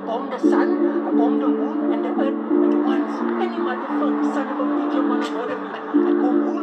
own the sun, I own the moon and the earth at once. Any motherfucker son of a bitch you want to murder me, I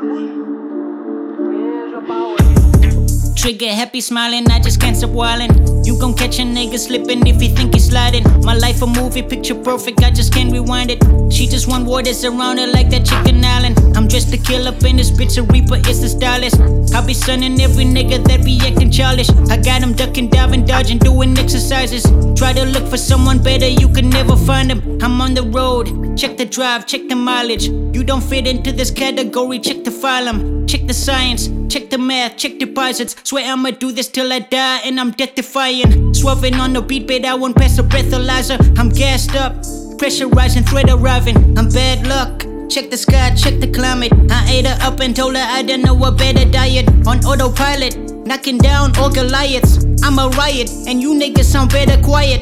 go where's your power? Trigger happy smiling, I just can't stop wildin'. You gon' catch a nigga slipping if he think he's sliding. My life a movie, picture perfect, I just can't rewind it. She just want war that's around her like that chicken island. I'm dressed to kill up in this bitch, a reaper is the stylist. I be sunning every nigga that be acting childish. I got him ducking, diving, dodging, doing exercises. Try to look for someone better, you can never find him. I'm on the road, check the drive, check the mileage. You don't fit into this category, check the phylum. Check the science, check the math, check deposits. Swear I'ma do this till I die and I'm death defying. Swerving on the beat, but I won't pass a breathalyzer. I'm gassed up, pressurizing, threat arriving. I'm bad luck, check the sky, check the climate. I ate her up and told her I don't know a better diet. On autopilot, knocking down all Goliaths. I'm a riot, and you niggas sound better quiet.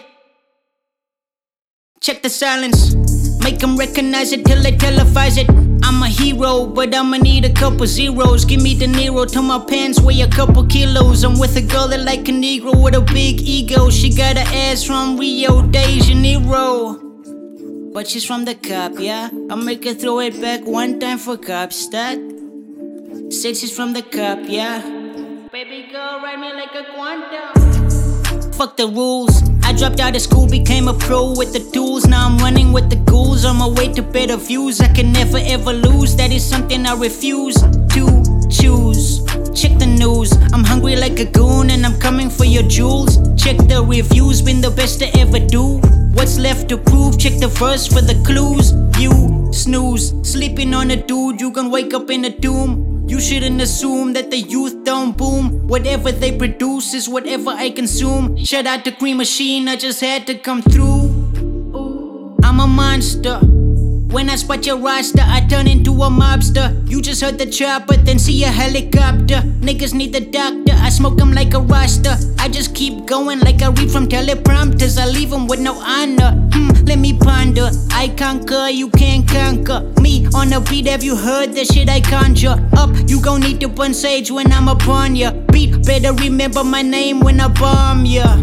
Check the silence, make them recognize it till they televise it. I'm a hero, but I'ma need a couple zeros. Give me De Niro till my pants weigh a couple kilos. I'm with a girl that like a Negro with a big ego. She got her ass from Rio de Janeiro, but she's from the cop, yeah. I'll make her throw it back one time for cop stat. Said she's from the cop, yeah. Baby girl, ride me like a quantum. Fuck the rules. I dropped out of school, became a pro with the tools. Now I'm running with the ghouls on my way to better views. I can never ever lose, that is something I refuse to choose. Check the news, I'm hungry like a goon and I'm coming for your jewels. Check the reviews, been the best to ever do. What's left to prove? Check the verse for the clues. You snooze, sleeping on a dude, you gon' wake up in a doom. You shouldn't assume that the youth don't boom. Whatever they produce is whatever I consume. Shout out to Green Machine, I just had to come through. I'm a monster. When I spot your roster, I turn into a mobster. You just heard the chopper, then see a helicopter. Niggas need the doctor, I smoke them like a roster. I just keep going like I read from teleprompters. I leave them with no honor. Let me ponder. I conquer, you can't conquer me on the beat. Have you heard the shit I conjure up? You gon' need to burn sage when I'm upon ya. Beat, better remember my name when I bomb ya.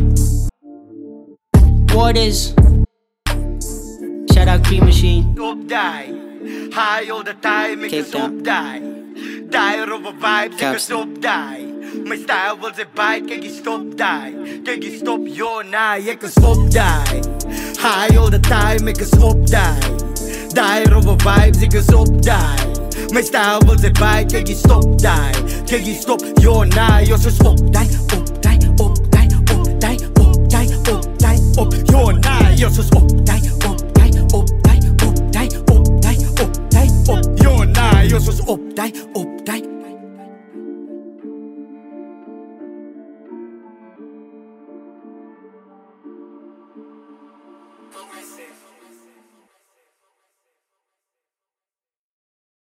Waters. Shout out Green Machine. Stop die. High all the time, make us stop die. Die over vibes, make us stop die. My style was a bite, can you stop die? Can you stop your nah, you can stop die. High all the time, make us stop die. Die over vibes, you can stop die. My style was a bite, can you stop die? Can you stop your nah, you so stop die, up die, up die, up die, up die, up die, up your nah, you so stop die.